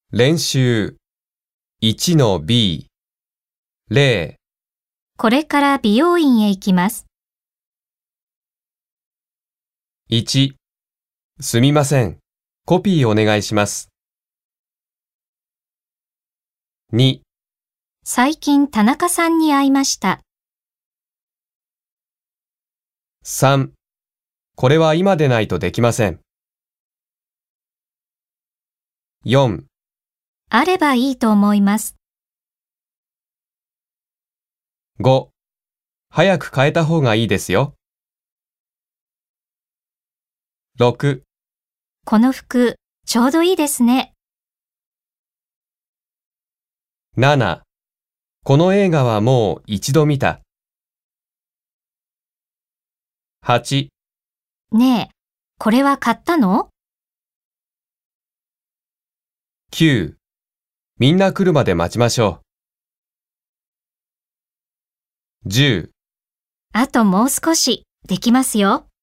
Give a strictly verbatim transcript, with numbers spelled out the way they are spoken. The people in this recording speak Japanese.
練習 いちのビー ゼロこれから美容院へ行きます。 いちすみません。コピーお願いします。に最近田中さんに会いました。 さんこれは今でないとできません。よんあればいいと思います。 ご早く変えた方がいいですよ。ろくこの服、ちょうどいいですね。 ななこの映画はもう一度見た。はちねえ、これは買ったの？ きゅうみんな来るまで待ちましょう。じゅうあともう少し、できますよ。